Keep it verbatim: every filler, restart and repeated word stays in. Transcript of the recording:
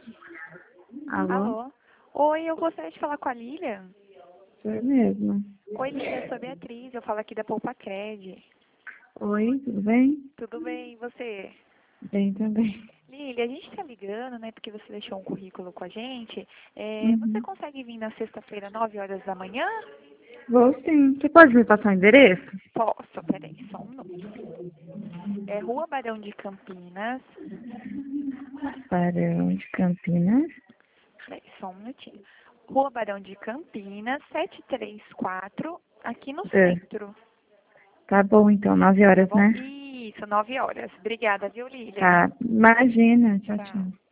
Alô? Alô? Oi, eu gostaria de falar com a Lilian. Sou eu mesma. Oi, Lilian, eu sou Beatriz, eu falo aqui da Poupa Cred. Oi, tudo bem? Tudo bem, e você? Bem também. Lilian, a gente está ligando, né, porque você deixou um currículo com a gente. É, você Uhum. consegue vir na sexta-feira, nove horas da manhã? Vou sim. Você pode me passar o endereço? Posso, peraí, só um minuto. É Rua Barão de Campinas. Barão de Campinas. Peraí, só um minutinho. Rua Barão de Campinas, setecentos e trinta e quatro, aqui no É. centro. Tá bom, então, nove Tá horas, bom? né? Isso, nove horas. Obrigada, viu, Lilian? Tá. Imagina. Tchau, Tchau. tchau.